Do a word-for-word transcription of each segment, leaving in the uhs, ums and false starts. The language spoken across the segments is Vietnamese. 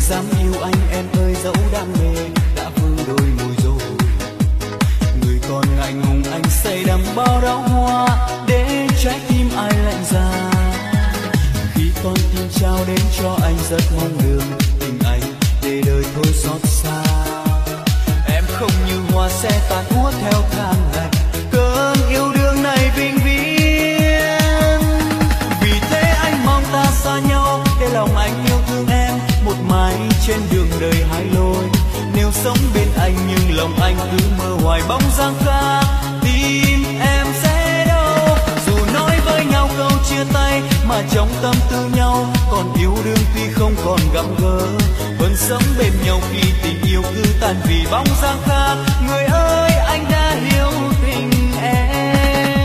dám yêu anh em ơi, dẫu đam mê đã vương đôi môi rồi. Người còn ngại ngùng anh say đắm bao đóa hoa để trái tim ai lạnh giá. Khi con tim trao đến cho anh rất mong đường tình anh để đời thôi xót xa. Em không như hoa sẽ tàn úa theo tháng ngày, cơn yêu đương này vĩnh viễn. Vì thế anh mong ta xa nhau để lòng anh yêu thương em một mãi trên đường đời hai lối. Nếu sống bên anh nhưng lòng anh cứ mơ hoài bóng dáng khác, tim em sẽ đâu. Dù nói với nhau câu chia tay mà trong tâm tư nhau còn yêu đương tuy không còn gặp gỡ. Vẫn sống bên nhau khi tình yêu cứ tan vì bóng dáng khác. Người ơi anh đã hiểu tình em.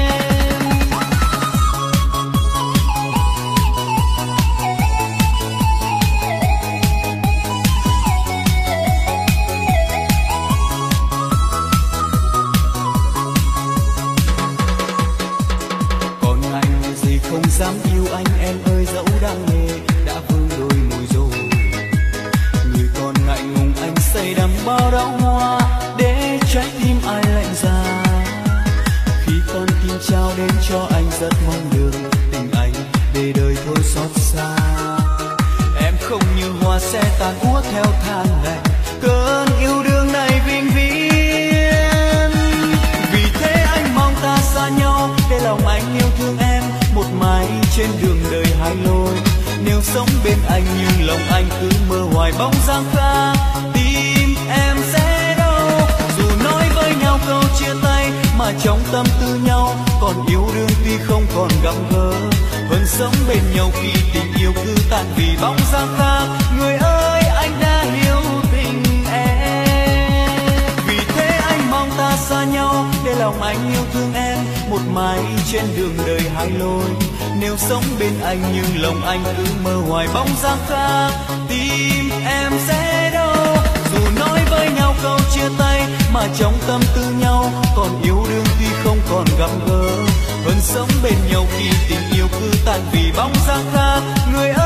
Còn anh gì không dám yêu anh em ơi, dẫu đam mê đã vương đôi môi rồi. Người còn ngại ngùng anh say đắm bao đóa hoa để trái tim ai lạnh giá. Khi con tim trao đến cho anh rất mong đường tình anh để đời thôi xót xa. Em không như hoa sẽ tàn úa theo tháng ngày, cơn yêu đương này vĩnh viễn. Vì thế anh mong ta xa nhau để lòng anh yêu thương em một mãi trên đường đời hai lối. Nếu sống bên anh nhưng lòng anh cứ mơ hoài bóng dáng khác, tim em sẽ đâu. Dù nói với nhau câu chia tay mà trong tâm tư nhau còn yêu đương tuy không còn gặp gỡ. Vẫn sống bên nhau khi tình yêu cứ tan vì bóng dáng khác. Người ơi anh đã hiểu tình em. Vì thế anh mong ta xa nhau để lòng anh yêu thương em một mãi trên đường đời hai lối. Nếu sống bên anh nhưng lòng anh cứ mơ hoài bóng dáng khác, tim em sẽ đâu. Dù nói với nhau câu chia tay mà trong tâm tư nhau còn yêu đương tuy không còn gặp gỡ. Vẫn sống bên nhau khi tình yêu cứ tan vì bóng dáng khác. Người